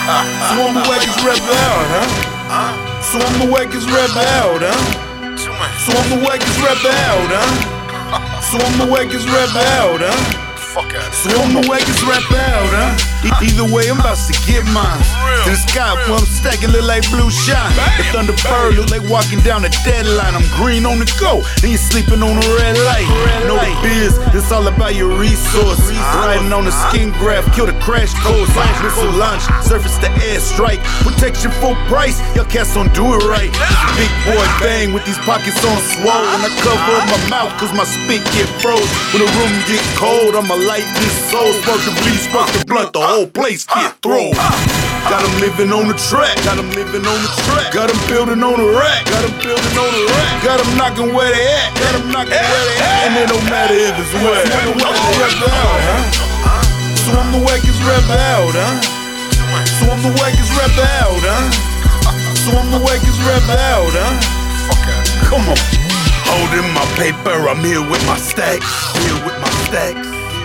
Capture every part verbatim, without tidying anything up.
So I'm the wackest rapper out, huh? So I'm the wackest rapper out, huh? So I'm the wackest rapper out, huh? So I'm the wackest rapper out, huh? So I'm the wackest rapper out, huh? E either way, I'm about to get mine. To the sky, where I'm stacking, look like blue shine. The thunder bird look like walking down a deadline. I'm green on the go, and you're sleeping on a red light. Know the biz, it's all about your resources. Riding on the skin graft, kill the crash course. Missile launch, surface the air strike. Protection full price, y'all cats don't do it right. Big boy bang with these pockets on swole. And I cover up my mouth, cause my spit get froze. When the room get cold, I'ma light this soul. Spark the bleed, spark the blunt, the whole place get thrown. Got them living on the track, got them living on the track. Got them building on the rack, got them building on the rack. Got them knocking where they at, got them knocking where they at. And it don't matter if it's wet. So I'm the wackest rapper out, huh? So I'm the wackest rapper out, huh? So I'm the wackest rapper out, huh? So I'm the wackest rapper out, huh? Come on. Holding my paper, I'm here with my stacks, here with my stacks.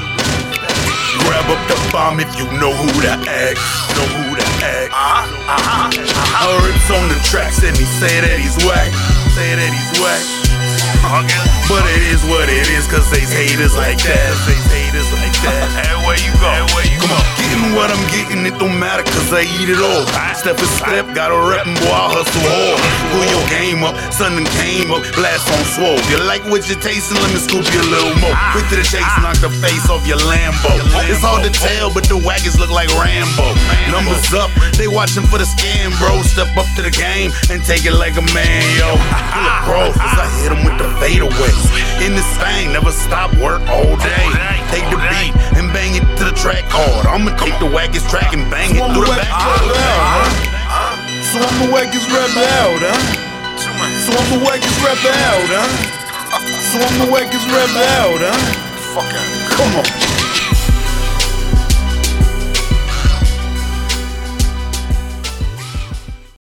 Grab up the bomb if you know who to ask, know who to ask. Uh-huh, uh-huh, uh-huh. Herbs on the tracks and he say that he's whack, say that he's whack. Okay. But it is what it is, cause they's haters like that, they's haters like that. Hey, where you go? Hey, where you Come on, getting what I'm getting, it don't matter cause I eat it all. Step for step, gotta rep and boy, I hustle hard. Pull your game up, sun done came up, blast on swole. You like what you're tasting, let me scoop you a little more. Quick to the chase, knock the face off your Lambo. It's hard to tell, but the waggons look like Rambo. Numbers up, they watching for the scam, bro. Step up to the game and take it like a man, yo. Pull a pro, cause I hit him with the fade away. In this thing, never stop, work all day. Take the beat and bang it to the track hard. I'ma take the wackest track and bang it through the back door. So I'm the wackest rapper out, huh? So I'm the wackest rapper out, huh? So I'm the wackest rapper out, huh? Come on.